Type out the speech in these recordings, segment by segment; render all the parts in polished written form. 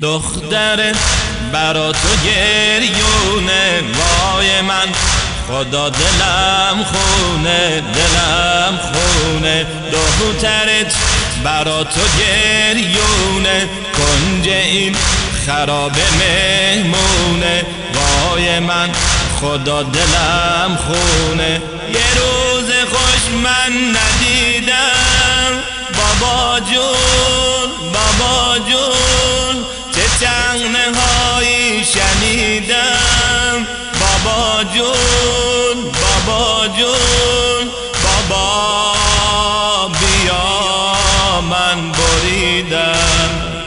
دختر برا تو گریونه، وای من خدا دلم خونه، دلم خونه. دخترت برا تو گریونه، کنج این خراب مهمونه، وای من خدا دلم خونه. یه روز خوش من ندیدم بابا جون، بابا جون، چه تنهایی شنیدم بابا جون، بابا جون. بابا بیا من بریدم،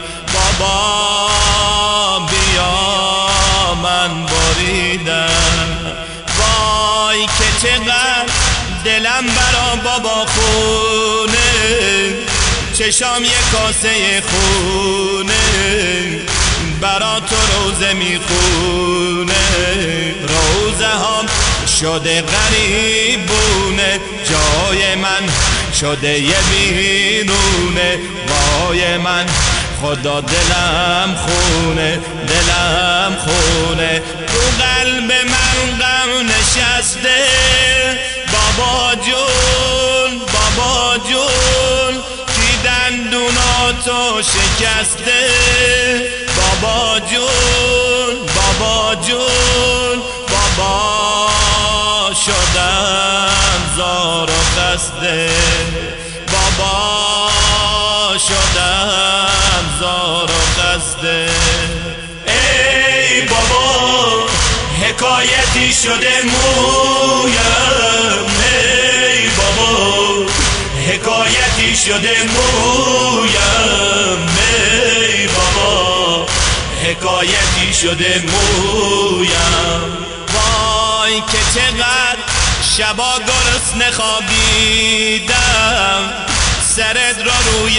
بابا بیا من بریدم. وای که چقدر دلم برا بابا خونه، چشام یه کاسه خونه برا تو روزه میخونه. روزه هم شده غریبونه، جای من شده یه بیرونه، وای من خدا دلم خونه، دلم خونه. تو قلب من غم نشسته بابا جون، بابا جون، کی دندوناتو شکسته بابا جون، بابا جون. بابا شدم زار و خسته، بابا شدم زار و خسته. ای بابا حکایتی شده مویم، ای بابا حکایتی شده مویم، ای بابا حکایتی شده مویم. وای که چقدر شبا گرسنه خوابیدم، سرت رو روی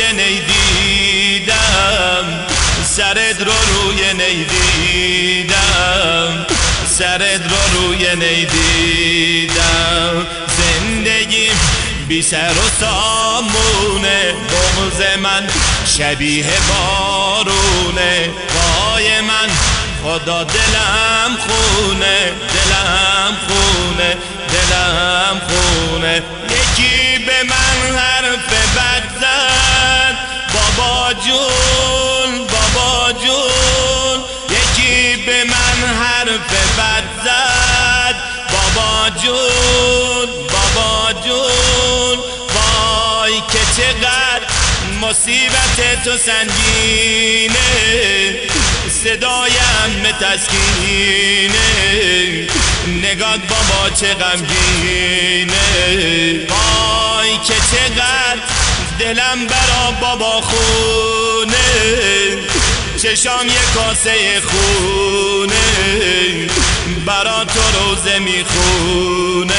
نیدیدم، سرت رو روی نیدیدم، سرت رو روی نیدیدم. زندگی بی سر و سامونه، بغض من شبیه بارونه، وای من خدا دلم خونه، دلم خونه، دلم خونه. یکی به من حرف بد زد بابا جون، بابا جون، یکی به من حرف بد زد بابا جون، بابا جون. وای که چقدر مصیبت تو سنگینه، صدایم تسکینه، نگات بابا چه غمگینه. وای که چقدر دلم برا بابا خونه، چشام یه کاسه خونه برا تو روزه میخونه،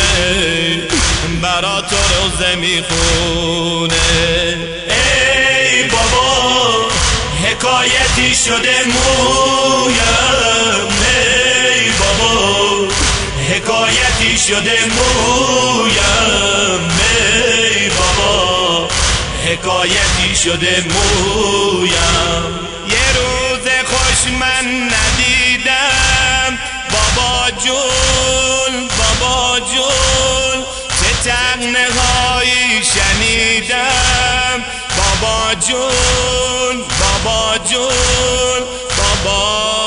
برا تو روزه میخونه. ای بابا حکایتی شده مویم، ای بابا حکایتی شده مویم، ای بابا حکایتی شده مویم. یه روز خوش من ندیدم بابا جون، بابا جون، چه تنهایی شنیدم بابا جون، بابا جون. بابا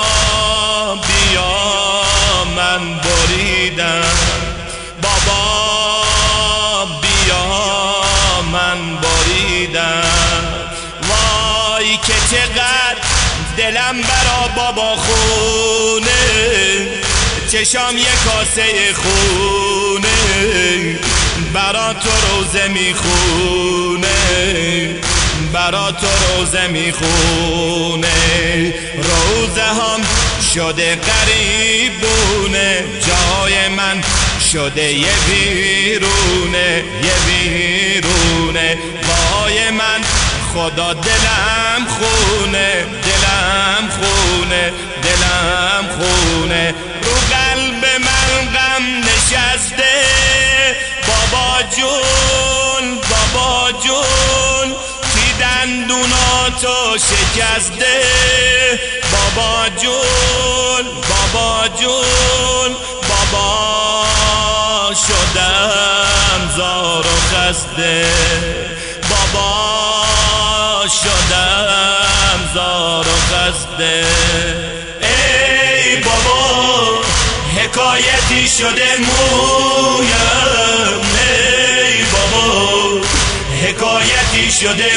بیا من بریدم، بابا بیا من بریدم. وای که چقدر دلم برا بابا خونه، چشام یه کاسه خونه برا تو روزه میخونه، برا تو روزه میخونه. روزه هم شده غریبونه، جای من شده یه بیرونه، یه بیرونه، وای من خدا دلم خونه، دلم خونه، دلم خونه. رو قلب من غم نشسته بابا جون، بابا جون، کی دندوناتو شکسته خسته بابا شدم زار و خسته ای بابا حکایتی شده مویم ای بابا حکایتی شده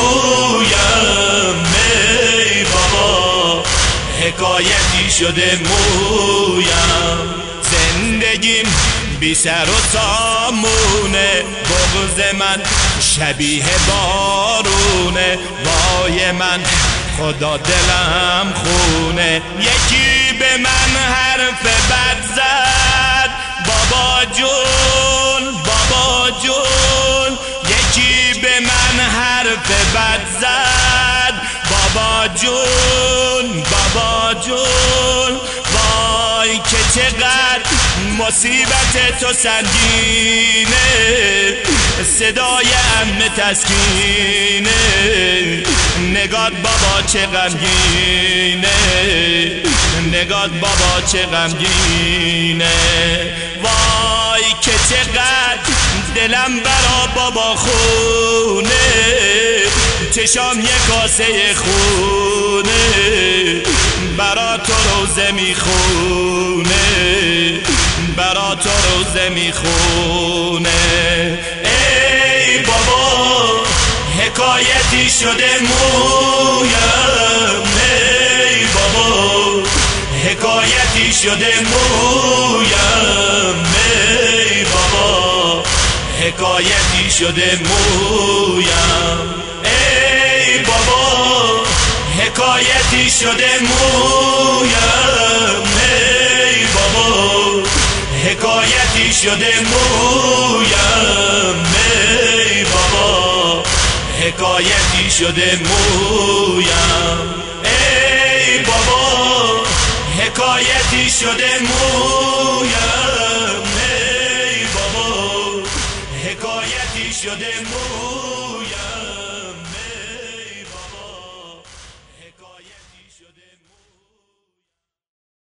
مویم ای بابا حکایتی شده مویم زندگیم بی سر و سامونه بغض من شبیه بارونه وای من خدا دلم خونه یکی به من حرف بد زد بابا جون بابا جون یکی به من حرف بد زد بابا جون بابا جون وای که چقدر مصیبت تو سنگینه صدای عمه تسکینه نگات بابا چه غمگینه نگات بابا چه غمگینه وای که چقدر دلم برا بابا خونه چشام یه کاسه خونه برا تو روزه میخونه برا تو روزه میخونه ای بابا حکایتی شده مویم ای بابا حکایتی شده مویم ای بابا حکایتی شده مویم ای بابا حکایتی شده مویم ای بابا حکایتی شده مویم ای بابا حکایتی شده مویم ای بابا حکایتی شده مویم ای بابا حکایتی شده مویم